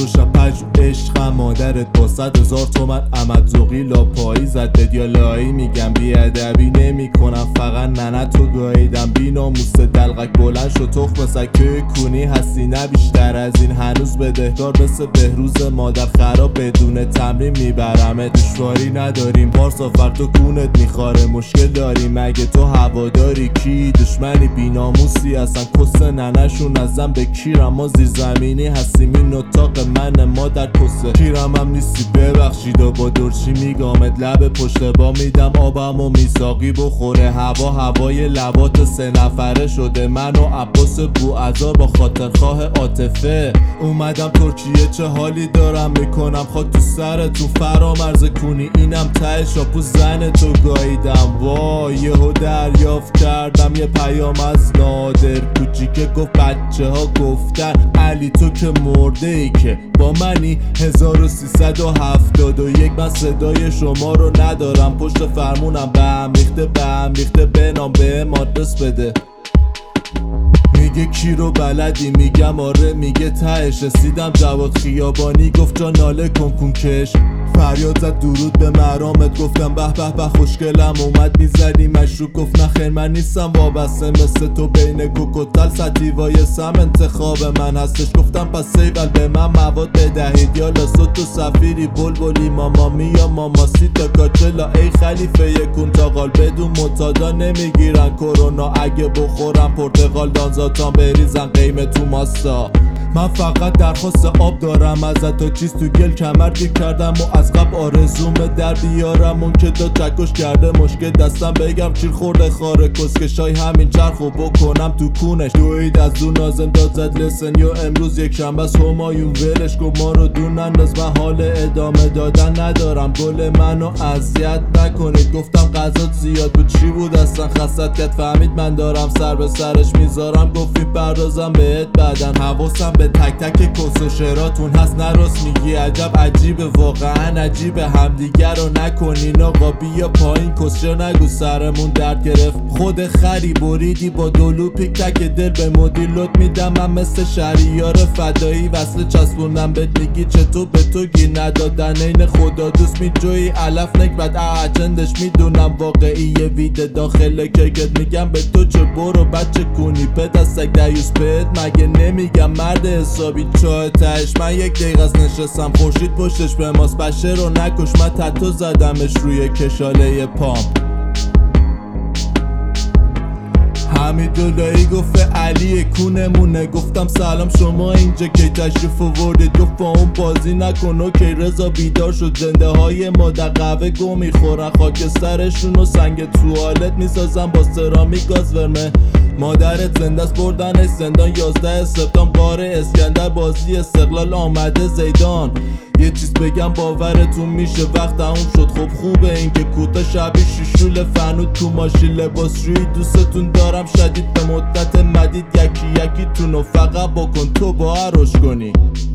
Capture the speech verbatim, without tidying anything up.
دو شب پج عشقم مادرت با صد هزار تومن عمد زوقی لاپایی زد بد یا لایی میگم بیادبی نمی کنم فقط ننه تو گاییدم بی ناموس دلغک بلند شد تخم سکه کونی هستی نه بیشتر از این هنوز بدهکار مثل بهروز مادر خراب بدون تمرین میبرمه دشواری نداریم پارسا فر تو کونت میخاره مشکل داری مگه تو هواداری کی دشمنی بی ناموسی اصلا کس ننشون ازم به کیرم ما زیر زمینی هستیم این اتاق من مادر کسه کیرم هم نیستی ببخشید و با درچی میگامت لب پشت با میدم آبم و میساقی بخوره هوا هوای لبات سه نفره شده من و عباس بوعزار با خاطر خواه عاطفه اومدم ترکیه چه حالی دارم میکنم خاک تو سر تو فرامرز کونی اینم ته شاپو زن تو گاییدم وای یهو دریافت کردم یه پیام از نادر کوچیکه گفت بچه ها گفتن علی تو که مرده ای که با منی هزار و سیصد و هفتاد و یک من صدای شما رو ندارم پشت فرمونم به هم ریخته به هم ریخته به نام به آدرس بده میگه کی رو بلدی میگم آره میگه تهش رسیدم جواد خیابانی گفت جا ناله کن کن کش فریاد زد درود به مرامت گفتم به به به خوشگلم اومد میزدی مشروع گفت نخیر من نیستم وابسته مثل تو بین کوکوتل ستیوای سم انتخاب من هستش گفتم پس سیول به من مواد بدهید یا لسو تو سفیری بلبلی مامامی یا ماماسی تا کاچلا ای خلیفه یکون تاقال بدون متادا نمیگیرن کرونا اگه بخورم پرتقال دانزاتان بریزن قیمه تو ماستا من فقط درخواست آب دارم ازت تا چیز تو گل کمر گیر کردم و از قبل آرزوم در بیارم اون که داد چکش کرده مشکل دستم بگم چیر خورده خاره کسکشای همین چرخو بکنم تو کونش دوید از دو نازم داد زد لسن یا امروز یک شنبه است همایون ولش کن ما رو دون انداز من حال ادامه دادن ندارم گل منو اذیت نکنید گفتم غذات زیاد بود چی بود اصلا خست کرد فهمید من دارم سر به سرش میذارم گفتی پردازم بهت بعدن حواسم به تک تک کس و شراتون هست نراست میگی عجب عجیبه واقعا عجیبه همدیگر رو نکنین آقا بیا پایین کسشه نگو سرمون درد گرفت خود خری بریدی با دلو پیک تک دل به مدیر لط میدم من مثل شهریار فدایی وصل چسبوندم بهت میگی چطور به تو گیر ندادن این خدا دوست میجوی علف نکبت اچندش میدونم واقعی ویده داخل کیکت میگم به تو چه برو بچه کونی پد از سگ دیوس بهت مگه نمیگم مرد حسابی چاه تهش من یک دقیقه از نشستم خورشید پشتش به ماست بشه رو نکش من تتو زدمش روی کشاله پام حمیداللهی گفت علی کونمونه گفتم سلام شما اینجا کی تشریف آوردید گفت با اون بازی نکن اوکی رضا بیدار شد زنده های ما در قهوه گو میخورن خاک سرشون و سنگ توالت میسازن با سرامیک گاز ورمه مادرت زنده است بردنش زندان یازده سپتامبر قار اسکندر بازی استقلال آمده زیدان یه چیز بگم باورتون میشه وقت تموم شد خب خوبه این که کوتا شبیه شیشول فنود تو ماشین لباس روی دوستتون دارم شدید به مدت مدید یکی یکی تونو فقط بکن تو با عروش کنی